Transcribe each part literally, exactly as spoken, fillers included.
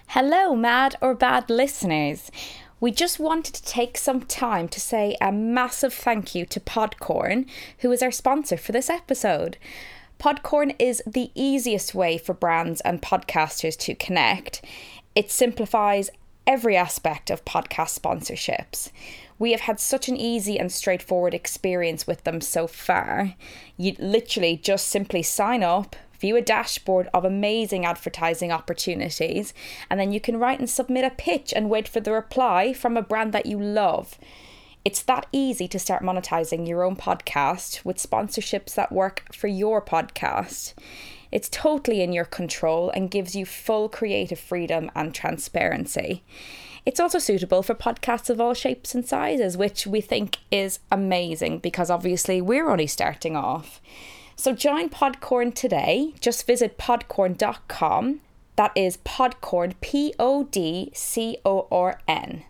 Hello, mad or bad listeners. We just wanted to take some time to say a massive thank you to Podcorn, who is our sponsor for this episode. Podcorn is the easiest way for brands and podcasters to connect. It simplifies every aspect of podcast sponsorships. We have had such an easy and straightforward experience with them so far. You literally just simply sign up, view a dashboard of amazing advertising opportunities, and then you can write and submit a pitch and wait for the reply from a brand that you love. It's that easy to start monetizing your own podcast with sponsorships that work for your podcast. It's totally in your control and gives you full creative freedom and transparency. It's also suitable for podcasts of all shapes and sizes, which we think is amazing because obviously we're only starting off. So join Podcorn today. Just visit podcorn dot com. That is Podcorn, P O D C O R N.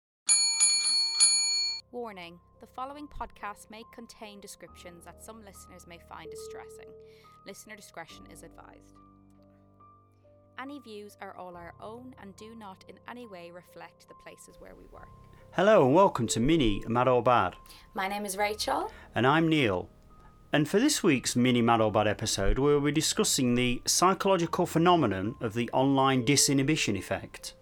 Warning, the following podcast may contain descriptions that some listeners may find distressing. Listener discretion is advised. Any views are all our own and do not in any way reflect the places where we work. Hello and welcome to Mini Mad or Bad. My name is Rachel. And I'm Neil. And for this week's Mini Mad or Bad episode, we'll be discussing the psychological phenomenon of the online disinhibition effect.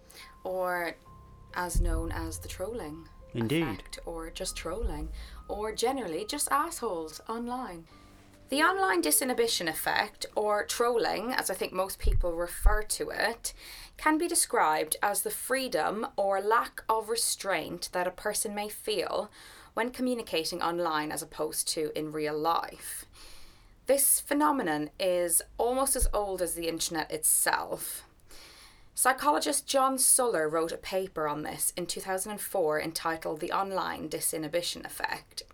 Or as known as the trolling Indeed. effect, or just trolling, or generally just assholes online. The online disinhibition effect, or trolling, as I think most people refer to it, can be described as the freedom or lack of restraint that a person may feel when communicating online as opposed to in real life. This phenomenon is almost as old as the internet itself. Psychologist John Suller wrote a paper on this in two thousand four entitled The Online Disinhibition Effect.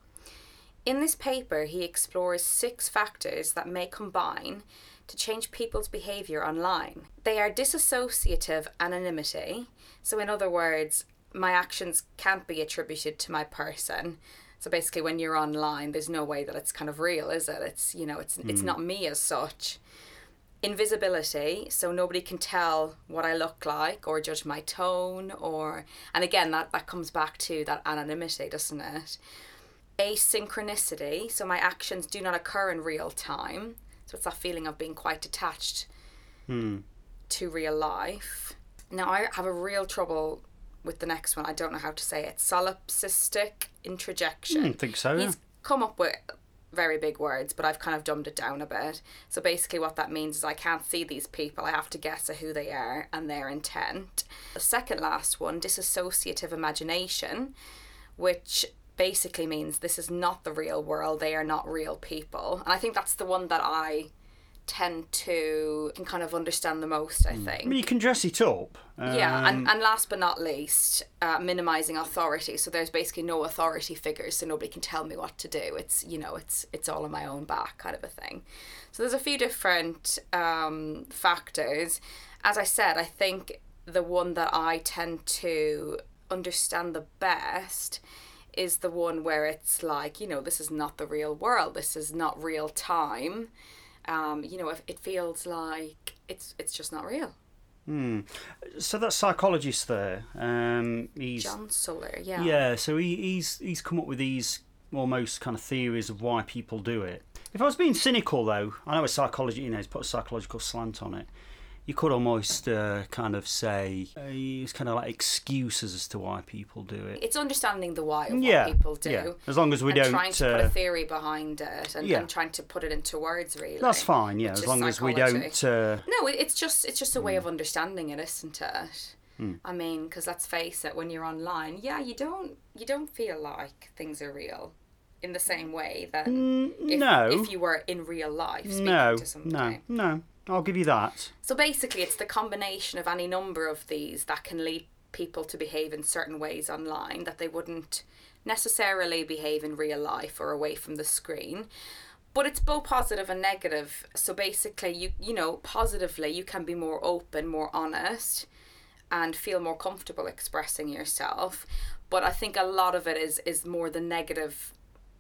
In this paper, he explores six factors that may combine to change people's behaviour online. They are disassociative anonymity, so in other words, my actions can't be attributed to my person. So basically when you're online, there's no way that it's kind of real, is it? It's, you know, it's mm. it's not me as such. Invisibility, so nobody can tell what I look like or judge my tone, or, and again, that, that comes back to that anonymity, doesn't it? Asynchronicity, so my actions do not occur in real time. So it's that feeling of being quite detached mm. to real life. Now, I have a real trouble with the next one. I don't know how to say it. Solipsistic introjection. I think so, yeah. He's come up with very big words, but I've kind of dumbed it down a bit. So basically what that means is I can't see these people. I have to guess at who they are and their intent. The second last one, disassociative imagination, which basically means this is not the real world. They are not real people. And I think that's the one that I tend to can kind of understand the most, I think. I mean, you can dress it up. Um... Yeah, and, and last but not least, uh, minimising authority. So there's basically no authority figures, so nobody can tell me what to do. It's, you know, it's it's all on my own back kind of a thing. So there's a few different um, factors. As I said, I think the one that I tend to understand the best is the one where it's like, you know, this is not the real world. This is not real time. Um, you know, it feels like it's it's just not real. Hmm. So that psychologist there, um, he's John Suller, yeah. Yeah, so he, he's he's come up with these almost kind of theories of why people do it. If I was being cynical, though, I know a psychology, you know, he's put a psychological slant on it. You could almost uh, kind of say uh, it's kind of like excuses as to why people do it. It's understanding the why of yeah, what people do. Yeah. As long as we and don't trying to uh, put a theory behind it and, yeah. and trying to put it into words, really. That's fine. Yeah, as long as we don't. Uh... No, it's just it's just a way mm. of understanding it, isn't it? Mm. I mean, because let's face it, when you're online, yeah, you don't you don't feel like things are real in the same way that mm, if, no. if you were in real life speaking no, to somebody. No, no. I'll give you that. So basically, it's the combination of any number of these that can lead people to behave in certain ways online that they wouldn't necessarily behave in real life or away from the screen. But it's both positive and negative. So basically, you you know, positively, you can be more open, more honest, and feel more comfortable expressing yourself. But I think a lot of it is is more the negative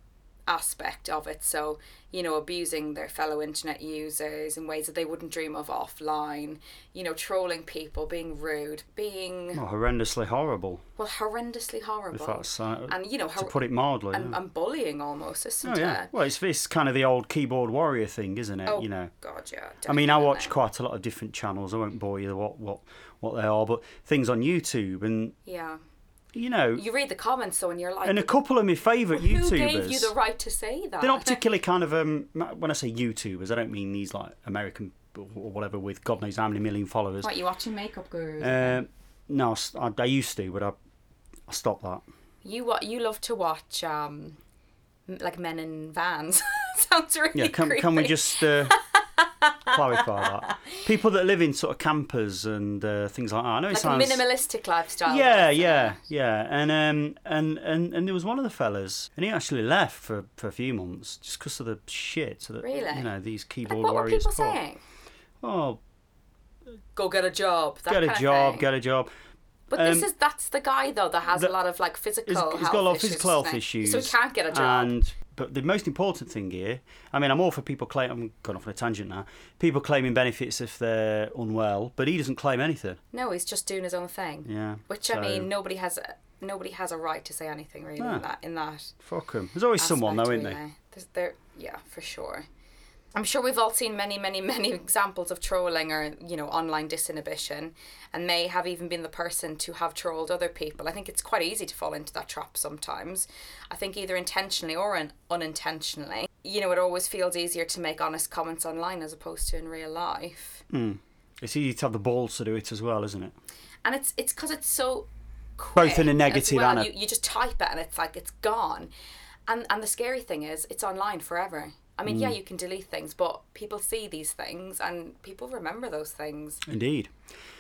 aspect of it. So, you know, abusing their fellow internet users in ways that they wouldn't dream of offline, you know, trolling people, being rude, being... Well, horrendously horrible. Well, horrendously horrible. If that's, uh, and, you know, to hor- put it mildly. and, yeah. and bullying almost, isn't Oh, yeah. it? Well, it's, it's kind of the old keyboard warrior thing, isn't it? Oh, you know. God, yeah. I mean, I watch definitely. quite a lot of different channels. I won't bore you what, what, what they are, but things on YouTube and, Yeah. you know... You read the comments, though, and you're like... And a couple of my favourite who YouTubers... Who gave you the right to say that? They're not particularly kind of... um. When I say YouTubers, I don't mean these, like, American or whatever with God knows how many million followers. What, you watching Makeup Gurus? Um, no, I, I used to, but I, I stopped that. You what? You love to watch, um, like men in vans. Sounds really Yeah, can, creepy. can we just uh, clarify that? People that live in sort of campers and uh, things like that. I know it like sounds... a minimalistic lifestyle. Yeah, isn't yeah, it? yeah. And um, and, and and there was one of the fellas, and he actually left for, for a few months just because of the shit that Really? you know these keyboard Like, what were warriors people put. saying? Oh, Go get a job. That get a kind of job, thing. get a job. But this um, is that's the guy though that has the- a lot of like physical. He's, health he's got a lot of issues, physical health isn't he? issues, so he can't get a job. And but the most important thing here, I mean, I'm all for people claim. I'm going off on a tangent now. People claiming benefits if they're unwell, but he doesn't claim anything. No, he's just doing his own thing. Yeah. Which I so- mean, nobody has nobody has a right to say anything really No. in that in that. Fuck him. There's always someone though, aspect, isn't there? really. There's, there, yeah, for sure. I'm sure we've all seen many, many, many examples of trolling or, you know, online disinhibition, and may have even been the person to have trolled other people. I think it's quite easy to fall into that trap sometimes. I think either intentionally or un- unintentionally. You know, it always feels easier to make honest comments online as opposed to in real life. Mm. It's easy to have the balls to do it as well, isn't it? And it's it's because it's so quick Both in a as negative well. and a... You, you just type it and it's like, it's gone. And and the scary thing is, it's online forever. I mean, Mm. yeah, you can delete things, but people see these things and people remember those things. Indeed.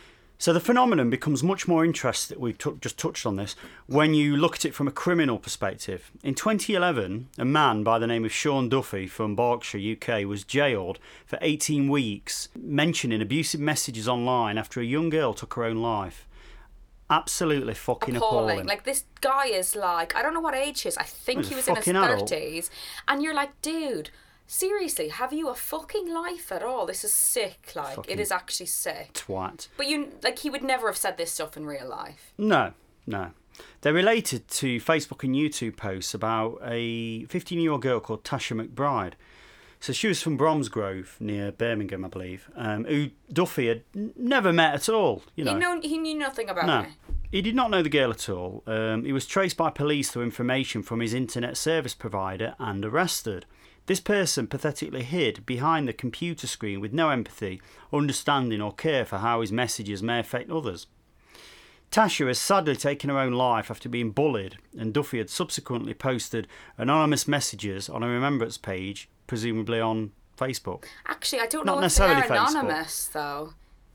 So the phenomenon becomes much more interesting, we've t- just touched on this, when you look at it from a criminal perspective. In twenty eleven, a man by the name of Sean Duffy from Berkshire, U K, was jailed for eighteen weeks, mentioning abusive messages online after a young girl took her own life. Absolutely fucking appalling. Appalling. Like, this guy is like, I don't know what age he is. I think He's he a was in his fucking adult. thirties. And you're like, dude, seriously, have you a fucking life at all? This is sick. Like, Fucking it is actually sick. Twat. But you, like, he would never have said this stuff in real life. No, no. They're related to Facebook and YouTube posts about a fifteen-year-old girl called Tasha McBride. So she was from Bromsgrove, near Birmingham, I believe, um, who Duffy had n- never met at all. You know, He, know, he knew nothing about no, her. he did not know the girl at all. Um, he was traced by police through information from his internet service provider and arrested. This person pathetically hid behind the computer screen with no empathy, understanding or care for how his messages may affect others. Tasha has sadly taken her own life after being bullied, and Duffy had subsequently posted anonymous messages on a remembrance page, presumably on Facebook. Actually, I don't Not know if they are necessarily Facebook. anonymous, though.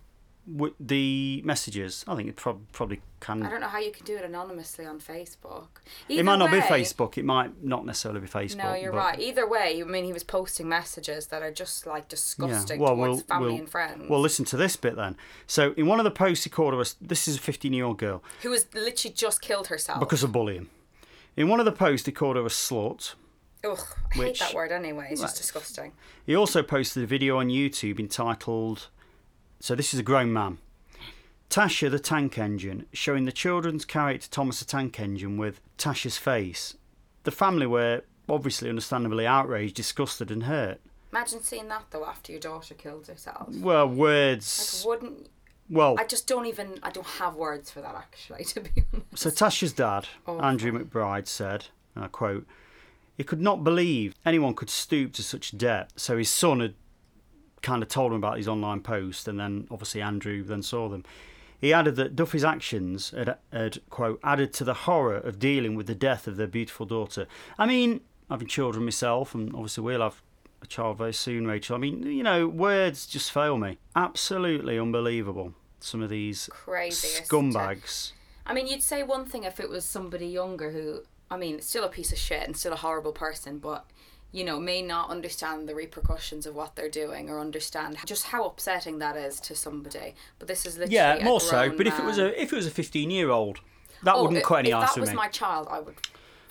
With the messages, I think it prob- probably can. I don't know how you can do it anonymously on Facebook. It Either might not be way- Facebook. It might not necessarily be Facebook. No, you're but- right. Either way, I mean, he was posting messages that are just like disgusting well, towards we'll- family we'll- and friends. Well, listen to this bit then. So, in one of the posts he called her, a, this is a fifteen-year-old girl, who has literally just killed herself. because of bullying. In one of the posts, he called her a slut. Ugh, I which- hate that word anyway. It's just Right. disgusting. He also posted a video on YouTube entitled, so this is a grown man, Tasha the Tank Engine, showing the children's character Thomas the Tank Engine with Tasha's face. The family were obviously understandably outraged, disgusted and hurt. Imagine seeing that though after your daughter killed herself. Well, Like, words... wouldn't... Well, I just don't even... I don't have words for that, actually, to be honest. so Tasha's dad, Awful. Andrew McBride, said, and I quote, he could not believe anyone could stoop to such depth, so his son had kind of told him about these online posts, and then obviously Andrew then saw them. He added that Duffy's actions had, had, quote, added to the horror of dealing with the death of their beautiful daughter. I mean, having children myself, and obviously we'll have a child very soon, Rachel. I mean, you know, words just fail me. Absolutely unbelievable. Some of these Crazy, isn't it? scumbags. I mean, you'd say one thing if it was somebody younger who... I mean, still a piece of shit and still a horrible person, but... you know, may not understand the repercussions of what they're doing or understand just how upsetting that is to somebody. But this is literally Yeah, a more so. grown But if it was man. a if it was a fifteen year old, that Oh, wouldn't if, cut any if ice that with was me. my child, I would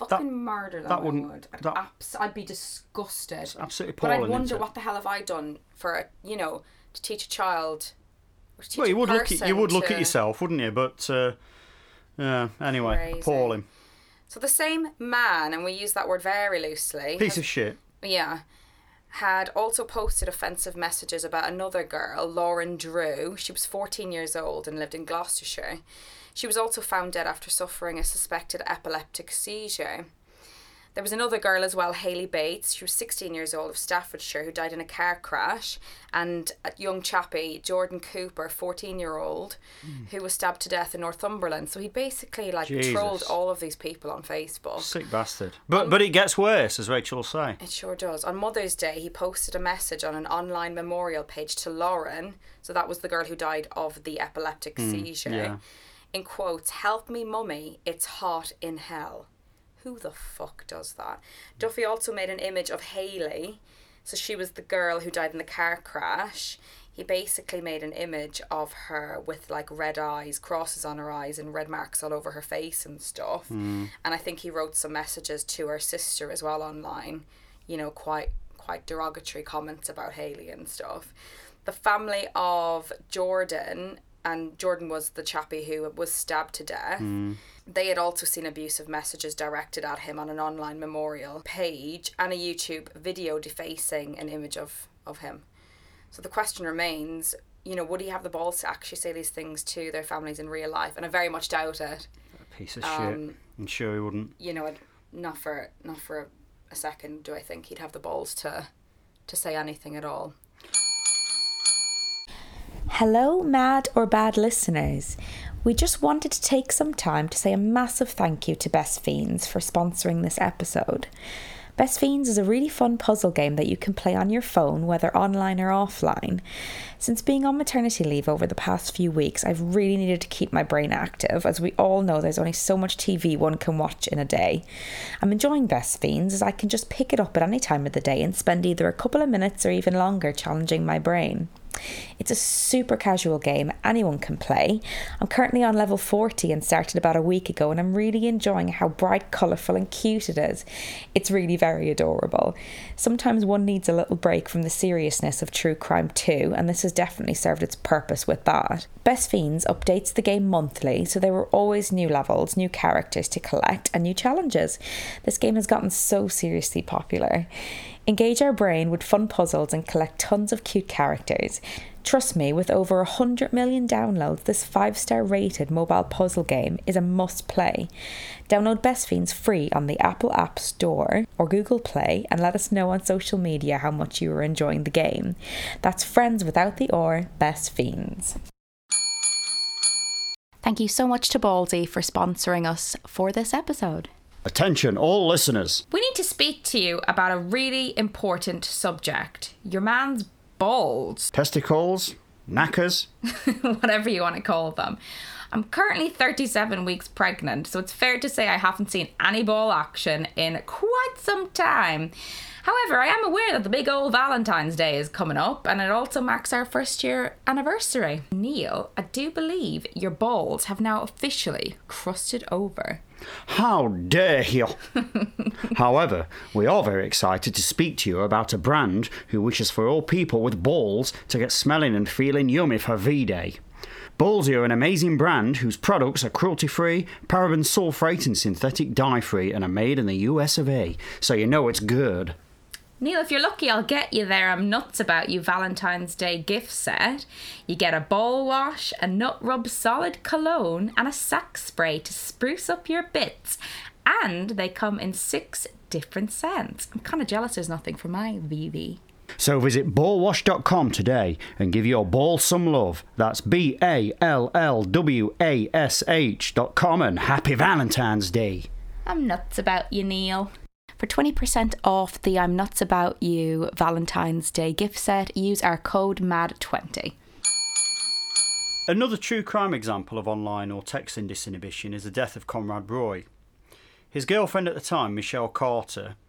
fucking that, murder them. That wouldn't. I would. I'd, that, abs- I'd be disgusted. It's absolutely appalling. But I'd wonder what the hell have I done for, you know, to teach a child. Or to teach well, you a would look at you would to... look at yourself, wouldn't you? But uh, yeah. Anyway, Crazy. Appalling. So the same man, and we use that word very loosely. Piece has, of shit. Yeah. Had also posted offensive messages about another girl, Lauren Drew. She was fourteen years old and lived in Gloucestershire. She was also found dead after suffering a suspected epileptic seizure. There was another girl as well, Hayley Bates. She was sixteen years old of Staffordshire, who died in a car crash. And a young chappie, Jordan Cooper, fourteen-year-old, mm. who was stabbed to death in Northumberland. So he basically like Jesus. trolled all of these people on Facebook. Sick bastard. But um, but it gets worse, as Rachel will say. It sure does. On Mother's Day, he posted a message on an online memorial page to Lauren. So that was the girl who died of the epileptic mm, seizure. Yeah. In quotes, "Help me, mummy, it's hot in hell." Who the fuck does that? Duffy also made an image of Hayley. So she was the girl who died in the car crash. He basically made an image of her with like red eyes, crosses on her eyes and red marks all over her face and stuff. Mm. And I think he wrote some messages to her sister as well online, you know, quite quite derogatory comments about Hayley and stuff. The family of Jordan, and Jordan was the chappie who was stabbed to death. Mm. They had also seen abusive messages directed at him on an online memorial page and a YouTube video defacing an image of, of him. So the question remains, you know, would he have the balls to actually say these things to their families in real life? And I very much doubt it. A piece of um, shit. I'm sure he wouldn't. You know, not for not for a, a second do I think he'd have the balls to to say anything at all. Hello, mad or bad listeners. We just wanted to take some time to say a massive thank you to Best Fiends for sponsoring this episode. Best Fiends is a really fun puzzle game that you can play on your phone, whether online or offline. Since being on maternity leave over the past few weeks, I've really needed to keep my brain active, as we all know there's only so much T V one can watch in a day. I'm enjoying Best Fiends as I can just pick it up at any time of the day and spend either a couple of minutes or even longer challenging my brain. It's a super casual game anyone can play. I'm currently on level forty and started about a week ago, and I'm really enjoying how bright, colourful and cute it is. It's really very adorable. Sometimes one needs a little break from the seriousness of True Crime two, and this has definitely served its purpose with that. Best Fiends updates the game monthly, so there are always new levels, new characters to collect and new challenges. This game has gotten so seriously popular. Engage our brain with fun puzzles and collect tons of cute characters. Trust me, with over one hundred million downloads, this five-star rated mobile puzzle game is a must-play. Download Best Fiends free on the Apple App Store or Google Play and let us know on social media how much you are enjoying the game. That's friends without the or, Best Fiends. Thank you so much to Ballsy for sponsoring us for this episode. Attention, all listeners. We need to speak to you about a really important subject. Your man's balls. Testicles, knackers. Whatever you want to call them. I'm currently thirty-seven weeks pregnant, so it's fair to say I haven't seen any ball action in quite some time. However, I am aware that the big old Valentine's Day is coming up, and it also marks our first year anniversary. Neil, I do believe your balls have now officially crusted over. How dare you! However, we are very excited to speak to you about a brand who wishes for all people with balls to get smelling and feeling yummy for V-Day. Ballsy are an amazing brand whose products are cruelty-free, paraben sulfate and synthetic dye-free and are made in the U S of A, so you know it's good. Neil, if you're lucky, I'll get you there. I'm nuts about you Valentine's Day gift set. You get a ball wash, a nut rub solid cologne, and a sack spray to spruce up your bits. And they come in six different scents. I'm kind of jealous there's nothing for my V V. So visit ball wash dot com today and give your ball some love. That's B A L L W A S H dot com, and happy Valentine's Day. I'm nuts about you, Neil. For twenty percent off the I'm Nuts About You Valentine's Day gift set, use our code M A D twenty. Another true crime example of online or texting disinhibition is the death of Conrad Roy. His girlfriend at the time, Michelle Carter,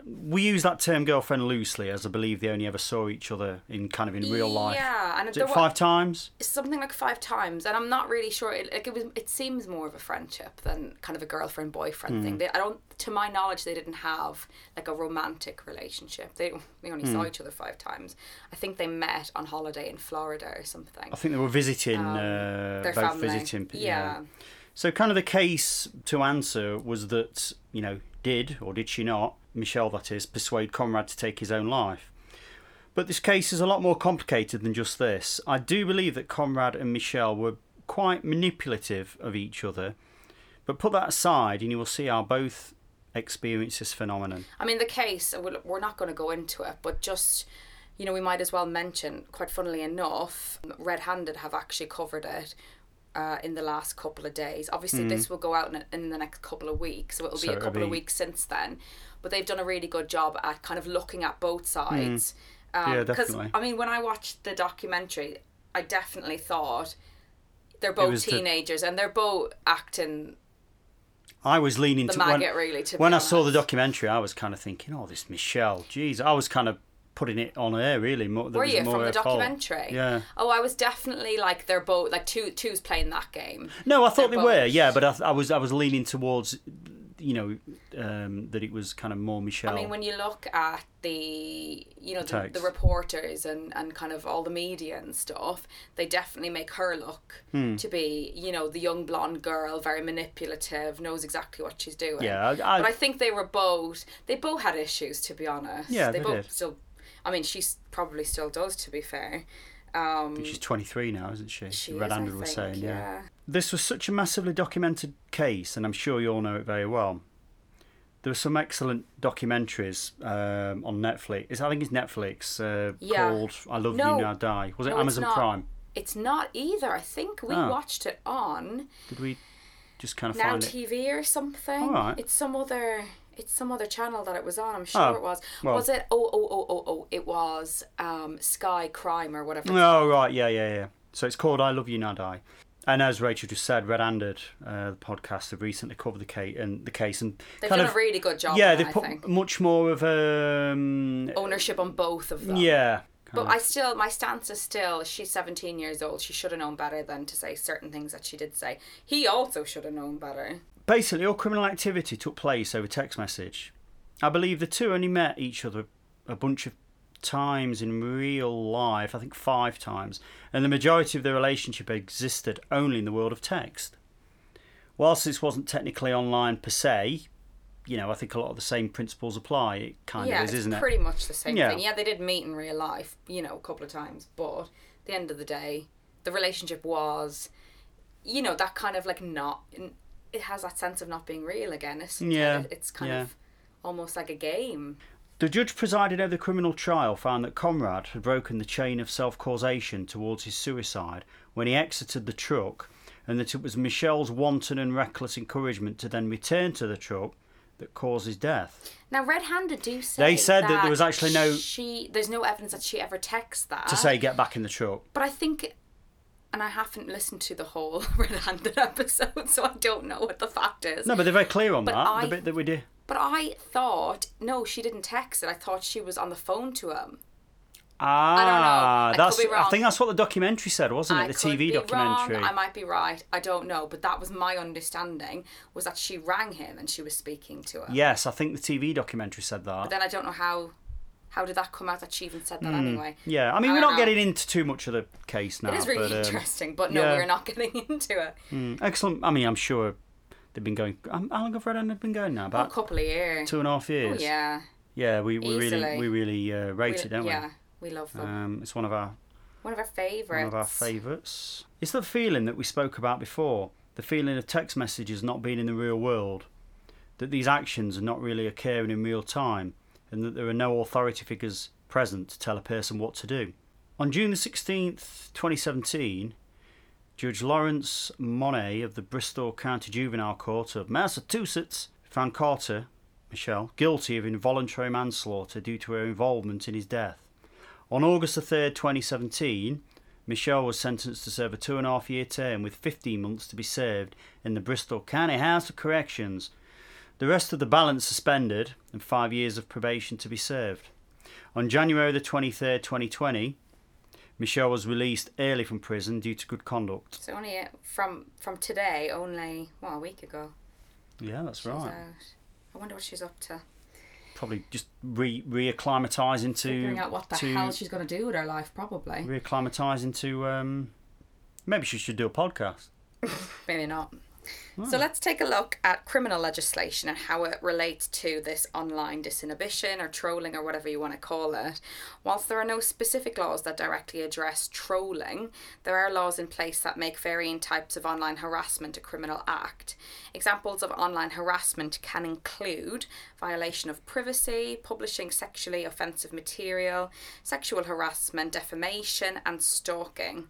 we use that term girlfriend loosely, as I believe they only ever saw each other in kind of in real life. Yeah, and Is there it wa- five times? something like five times, and I'm not really sure. It, like it was, it seems more of a friendship than kind of a girlfriend boyfriend Mm. thing. They, I don't, to my knowledge, they didn't have like a romantic relationship. They they only Mm. saw each other five times. I think they met on holiday in Florida or something. I think they were visiting, Um, uh, their both family. visiting. Yeah. So kind of the case to answer was that, you know, did, or did she not, Michelle that is, persuade Conrad to take his own life? But this case is a lot more complicated than just this. I do believe that Conrad and Michelle were quite manipulative of each other, but put that aside and you will see how both experience this phenomenon. I mean, the case, we'll- we're not going to go into it, but just, you know, we might as well mention, quite funnily enough, Red Handed have actually covered it uh, in the last couple of days. Obviously, this will go out in, in the next couple of weeks, so it'll be So a it'll couple of be- weeks since then. But they've done a really good job at kind of looking at both sides. Um, Yeah, 'cause, definitely. I mean, when I watched the documentary, I definitely thought they're both was the- teenagers and they're both acting I was leaning the to when, maggot, really, to be when I saw the honest. documentary, I was kind of thinking, oh, this Michelle, geez, I was kind of putting it on her really. More, that Were was you more from the her fault. documentary? Yeah. Oh, I was definitely like they're both like two two's playing that game. No, I thought They're they were, both- yeah, but I, I was I was leaning towards, you know, um, that it was kind of more Michelle. I mean, when you look at the you know the, Text. the reporters and, and kind of all the media and stuff, they definitely make her look Hmm. to be you know the young blonde girl, very manipulative, knows exactly what she's doing. Yeah, I- I- but I think they were both they both had issues, to be honest. Yeah, they, they both did. still. I mean, she probably still does, to be fair. Um, She's twenty-three now, isn't she? she Red is, I Handed was think, saying, yeah. yeah. This was such a massively documented case, and I'm sure you all know it very well. There were some excellent documentaries um, on Netflix. I think it's Netflix uh, Yeah. called "I Love No. You Now Die." Was it No, it's Amazon not. Prime? It's not either. I think we Oh. watched it on Did we just kind of Now find it? T V or something. All right. It's some other. It's some other channel that it was on. I'm sure Oh, it was. well. Was it? Oh, oh, oh, oh, oh! It was um, Sky Crime or whatever. it's Oh right, yeah, yeah, yeah. So it's called "I Love You Now Die," and as Rachel just said, Red Handed, uh, the podcast, have recently covered the case and the case and They've kind done of a really good job. yeah, on it, they've I put think. much more of um Ownership on both of them. yeah. kind But of- I still, my stance is still, she's seventeen years old. She should have known better than to say certain things that she did say. He also should have known better. Basically, all criminal activity took place over text message. I believe the two only met each other a bunch of times in real life, I think five times, and the majority of their relationship existed only in the world of text. Whilst this wasn't technically online per se, you know, I think a lot of the same principles apply. It kind yeah, of is, it's isn't it? pretty much the same Yeah. thing. Yeah, they did meet in real life, you know, a couple of times. But at the end of the day, the relationship was, you know, that kind of like not, it has that sense of not being real again. Isn't Yeah, it? It's kind yeah. of almost like a game. The judge presiding over the criminal trial found that Conrad had broken the chain of self-causation towards his suicide when he exited the truck, and that it was Michelle's wanton and reckless encouragement to then return to the truck that caused his death. Now, Red Handed do say They said that there was actually no- She, there's no evidence that she ever texts that. To say, get back in the truck. But I think, and I haven't listened to the whole Red Handed episode, so I don't know what the fact is. No, but they're very clear on But that, I- the bit that we did. But I thought, no, she didn't text it. I thought she was on the phone to him. Ah, I don't know. I could that's. be wrong. I think that's what the documentary said, wasn't it? I The could T V be documentary. wrong. I might be right. I don't know. But that was my understanding, was that she rang him and she was speaking to him. Yes, I think the T V documentary said that. But then I don't know how... How did that come out that she even said that anyway? Yeah, I mean, I we're don't not know. getting into too much of the case now. It is really but, um, interesting, but no, yeah. we're not getting into it. mm, excellent. I mean, I'm sure they've been going. um, How long have Red Handed been going now? A About couple of years. two and a half Oh, years. yeah. Yeah, we, we really Easily. we really uh, rate We- it, don't Yeah, we love we? them. Um, it's one of our One of our favourites. one of our favourites. It's the feeling that we spoke about before. The feeling of text messages not being in the real world, that these actions are not really occurring in real time, and that there are no authority figures present to tell a person what to do. On June the sixteenth, twenty seventeen, Judge Lawrence Monet of the Bristol County Juvenile Court of Massachusetts found Carter, Michelle, guilty of involuntary manslaughter due to her involvement in his death. On August the third, twenty seventeen, Michelle was sentenced to serve a two and a half year term with fifteen months to be served in the Bristol County House of Corrections. The rest of the balance suspended and five years of probation to be served. On January the twenty-third, twenty twenty, Michelle was released early from prison due to good conduct. So only from from today, only, well, a week ago. Yeah, that's she's right. Out. I wonder what she's up to. Probably just re reacclimatise into... Figuring out what the to, hell she's going to do with her life, probably. Reacclimatise into... Um, maybe she should do a podcast. Maybe not. Oh. So let's take a look at criminal legislation and how it relates to this online disinhibition or trolling or whatever you want to call it. Whilst there are no specific laws that directly address trolling, there are laws in place that make varying types of online harassment a criminal act. Examples of online harassment can include violation of privacy, publishing sexually offensive material, sexual harassment, defamation, and stalking.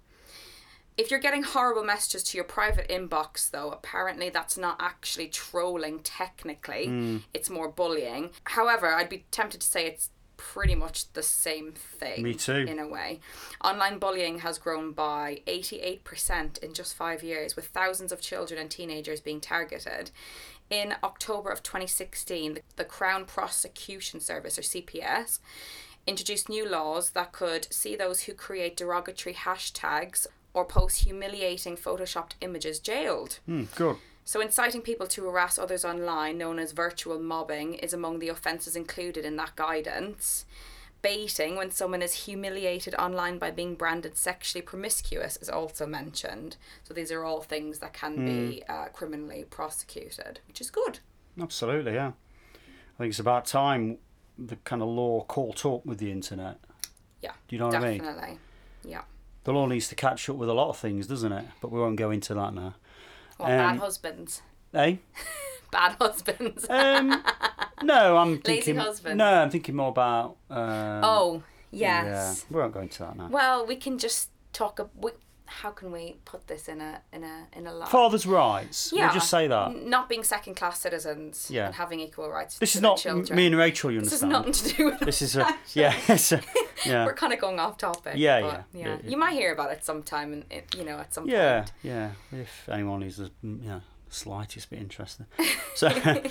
If you're getting horrible messages to your private inbox, though, apparently that's not actually trolling technically. Mm. It's more bullying. However, I'd be tempted to say it's pretty much the same thing. Me too. In a way. Online bullying has grown by eighty-eight percent in just five years, with thousands of children and teenagers being targeted. In October of twenty sixteen, the Crown Prosecution Service, or C P S, introduced new laws that could see those who create derogatory hashtags or post humiliating photoshopped images jailed. Mm, good. So inciting people to harass others online, known as virtual mobbing, is among the offences included in that guidance. Baiting, when someone is humiliated online by being branded sexually promiscuous, is also mentioned. So these are all things that can mm. be uh, criminally prosecuted, which is good. Absolutely, yeah. I think it's about time the kind of law caught up with the internet. Yeah, do you know what definitely. I mean? Definitely, yeah. The law needs to catch up with a lot of things, doesn't it? But we won't go into that now. What, um, bad husbands? Eh? Bad husbands? um, no, I'm thinking... Lazy husbands? No, I'm thinking more about... Um, oh, yes. Yeah, we won't go into that now. Well, we can just talk... A, we, how can we put this in a in a in a line? Father's rights. Yeah. We'll just say that. N- not being second class citizens yeah. and having equal rights. This to is not children. me and Rachel, you this understand. This has nothing to do with This is a, yeah, it's a, yeah. We're kind of going off topic. Yeah, but, yeah, yeah. yeah. You might hear about it sometime, and you know, at some yeah, point. Yeah, yeah. If anyone is, you know, slightest bit interested. So,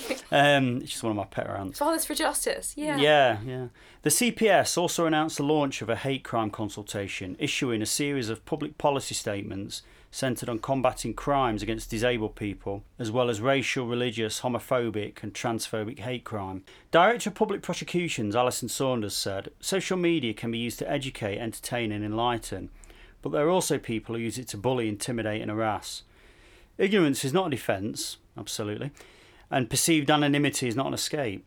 um, it's just one of my pet rants. Fathers for Justice, yeah. Yeah, yeah. The C P S also announced the launch of a hate crime consultation, issuing a series of public policy statements centred on combating crimes against disabled people, as well as racial, religious, homophobic and transphobic hate crime. Director of Public Prosecutions Alison Saunders said, social media can be used to educate, entertain and enlighten, but there are also people who use it to bully, intimidate and harass. Ignorance is not a defence, absolutely, and perceived anonymity is not an escape.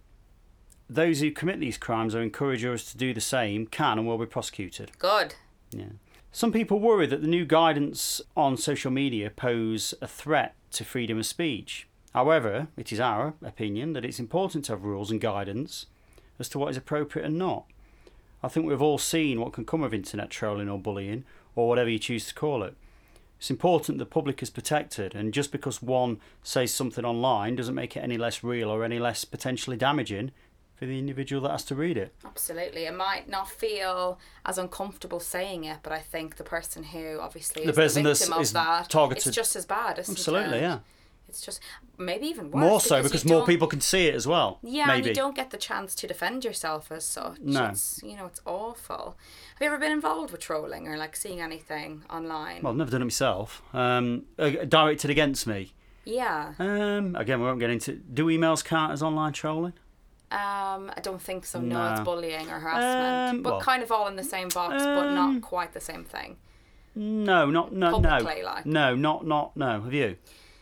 Those who commit these crimes or encourage others to do the same can and will be prosecuted. Good. Yeah. Some people worry that the new guidance on social media pose a threat to freedom of speech. However, it is our opinion that it's important to have rules and guidance as to what is appropriate and not. I think we've all seen what can come of internet trolling or bullying, or whatever you choose to call it. It's important the public is protected, and just because one says something online doesn't make it any less real or any less potentially damaging for the individual that has to read it. Absolutely. It might not feel as uncomfortable saying it, but I think the person who obviously the is person the victim that's, of that, targeted. it's just as bad, isn't Absolutely, it? yeah. It's just maybe even worse. More so because, because more don't... people can see it as well. Yeah, maybe. and you don't get the chance to defend yourself as such. No. It's, you know, it's awful. Have you ever been involved with trolling or like seeing anything online? Well, I've never done it myself. Um, uh, directed against me. Yeah. Um, again, we won't get into... Do emails count as online trolling? Um, I don't think so. No, No. it's bullying or harassment, Um, but well, kind of all in the same box, um, but not quite the same thing. No, not... No, Publicly, no. like. No, not... not no. Have you?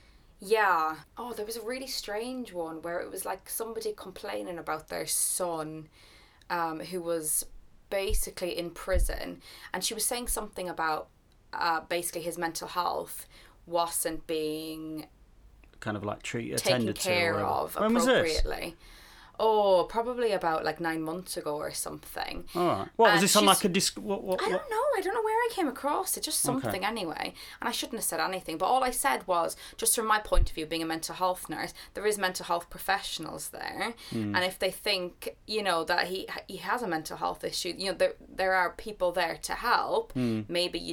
Yeah. Oh, there was a really strange one where it was like somebody complaining about their son, um, who was basically in prison, and she was saying something about uh, basically his mental health wasn't being Kind of like treat taken attended care to. Or of when was this? appropriately. Oh, probably about like nine months ago or something. All right. What was And this on she's- like a disc? What? What? I what? don't know. I don't know where I came across it. Just something anyway. And I shouldn't have said anything. But all I said was, just from my point of view, being a mental health nurse, there is mental health professionals there. Mm. And if they think, you know, that he he has a mental health issue, you know, there there are people there to help. Mm. Maybe you just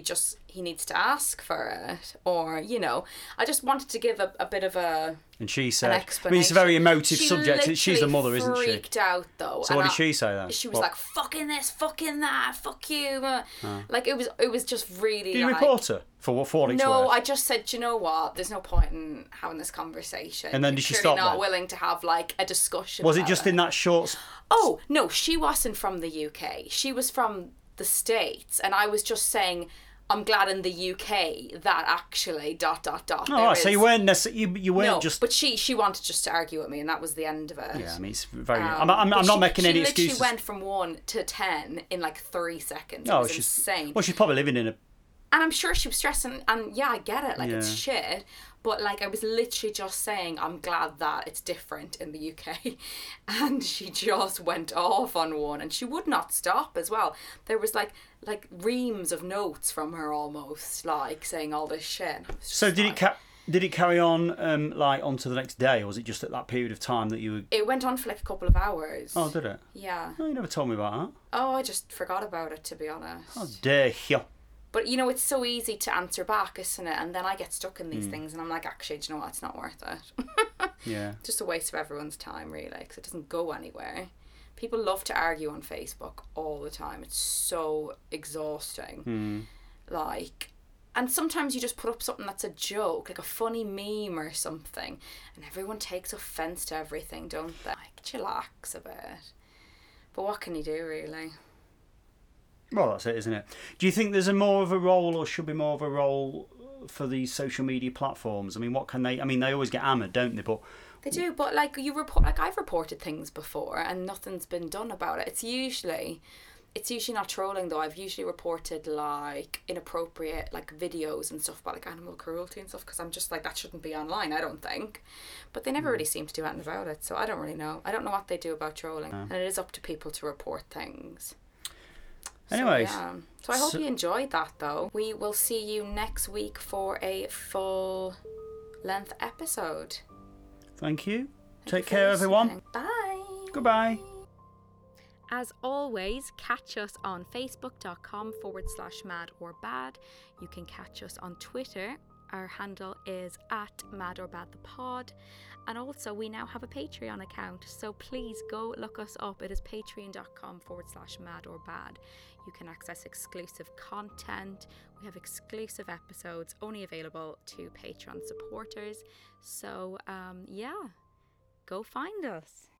he needs to ask for it, or, you know, I just wanted to give a, a bit of a And she said, an I explanation. mean, it's a very emotive she subject. She's the mother, isn't she? freaked out, though. So and what did I, she say then? She was what? like, fucking this, fucking that, fuck you. Uh, Like, it was it was just really, Did you like... report her for what, for what it's No, worth? I just said, do you know what? There's no point in having this conversation. And then You're did she clearly stop not then? willing to have, like, a discussion Was it about just in that short... s- Oh, no, she wasn't from the U K. She was from the States, and I was just saying... I'm glad in the U K that actually dot dot dot. Oh, there right, so is- you weren't necessarily... You, you weren't no, just... but she she wanted just to argue with me, and that was the end of it. Yeah, I mean, it's very... Um, I'm, I'm, but I'm not she, making any she excuses. She literally went from one to ten in like three seconds. It Oh, was she's insane. Well, she's probably living in a... And I'm sure she was stressing, and yeah, I get it, like, it's Yeah. shit. But, like, I was literally just saying, I'm glad that it's different in the U K. And she just went off on one, and she would not stop as well. There was, like, like reams of notes from her almost, like, saying all this shit. And I was So just did it like- ca- did it carry on, um, like, on to the next day, or was it just at that period of time that you were... It went on for, like, a couple of hours. Oh, did it? Yeah. Oh, you never told me about that. Oh, I just forgot about it, to be honest. How dare you? But, you know, it's so easy to answer back, isn't it? And then I get stuck in these Hmm. things, and I'm like, actually, do you know what? It's not worth it. Yeah. Just a waste of everyone's time, really, because it doesn't go anywhere. People love to argue on Facebook all the time. It's so exhausting. Hmm. Like, and sometimes you just put up something that's a joke, like a funny meme or something, and everyone takes offence to everything, don't they? Like, chillax a bit. But what can you do, really? Well, that's it, isn't it? Do you think there's a more of a role, or should be more of a role for these social media platforms? I mean, what can they... I mean, they always get hammered, don't they? But They do, but like you report, like I've reported things before, and nothing's been done about it. It's usually, it's usually not trolling though. I've usually reported like inappropriate like videos and stuff about like animal cruelty and stuff, because I'm just like, that shouldn't be online, I don't think. But they never really seem to do anything about it, so I don't really know. I don't know what they do about trolling, and it is up to people to report things. Anyways, So, yeah. So I hope so- you enjoyed that though. We will see you next week for a full length episode. thank you. Thank Take you for care, everyone. listening. Bye. Goodbye. As always, catch us on facebook.com forward slash mad or bad. You can catch us on Twitter. Our handle is at mad or bad the pod. And also we now have a Patreon account. So please go look us up. It is patreon.com forward slash mad or bad. You can access exclusive content. We have exclusive episodes only available to Patreon supporters. So um, yeah, go find us.